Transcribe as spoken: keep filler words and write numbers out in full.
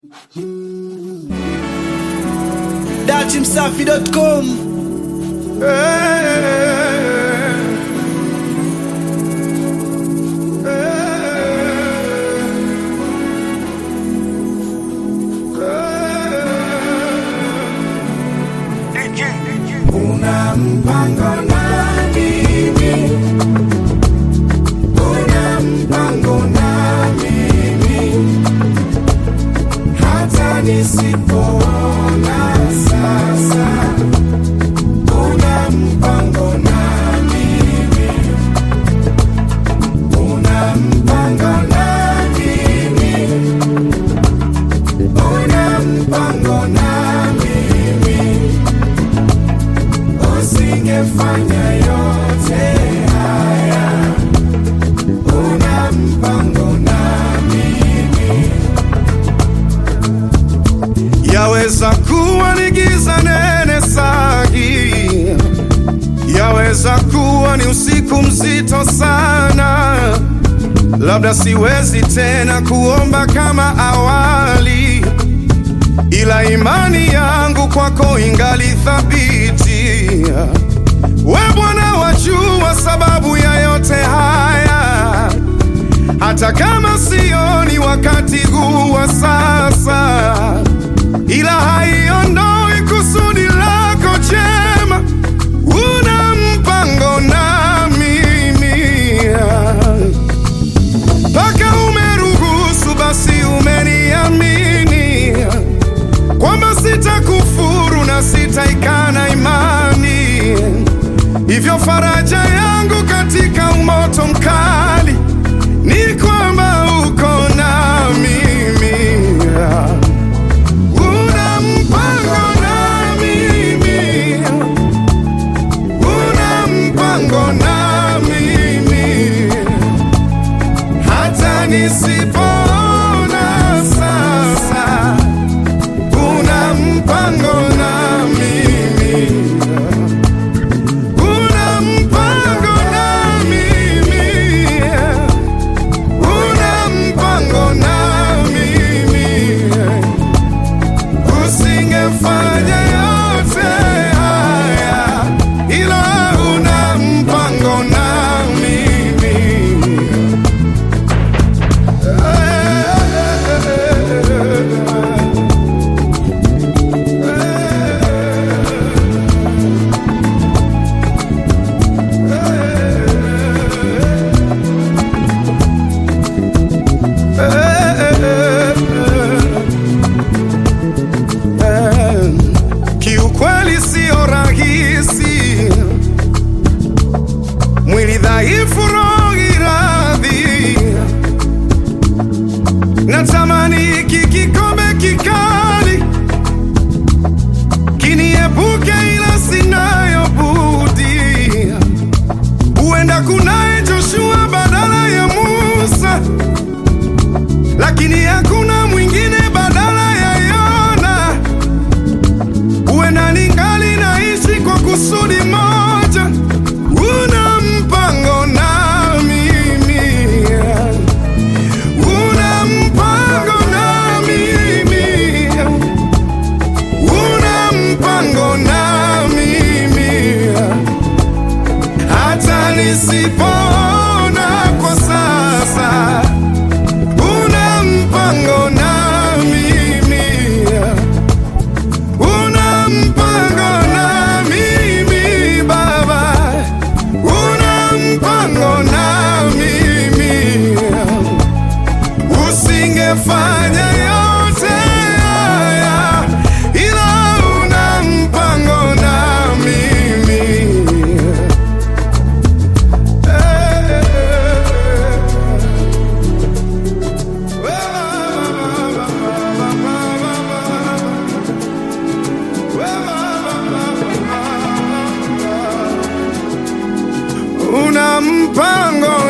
dati msafi dot com. Una mpango na mimi, una mpango na mimi, hata nisipoona sasa. Una mpango na mimi, una mpango na mimi, una mpango na mimi. Usingefanya yote haya, una mpango na mimi. Yaweza kuwa ni giza nene sagi, yaweza kuwa ni usiku mzito sana, labda siwezi tena kuomba kama awali, ila imani yangu kwako ingali thabiti. We Bwana wajua sababu ya yote haya, hata kama sioni wakati huu wa sasa, ila haiondoi kusudi lako jema. Una mpango na mimi, mpaka umeruhusu, basi umeniamini kwamba sitakufuru na sitaikana imani. Hivyo faraja yangu katika umoto mkali ni kwamba uko na mimi. Una mpango na mimi, una mpango na mimi, hata nisipoona sasa. Una mpango na mimi, una mpango na mimi, una mpango na mimi. Usingefanya yote haya, ila una mpango na mimi. Kiukweli sio rahisi, mwili dhaifu, roho iradhi. Natamani hiki kikombe kikali kiniepuke, ila sinayo budi. Huenda kunaye Joshua badala ya Musa, lakini hakuna mwingine badala ya Yona. Huenda ningali naishi kwa kusudi moja. Una mpango na mimi, una mpango na mimi, una mpango na mimi, hata nisipoona kwa sasa. Una mpango na mimi, una mpango na mimi Baba, una mpango na mimi. Usingefanya yote haya, ila una mpango na mimi. Una mpango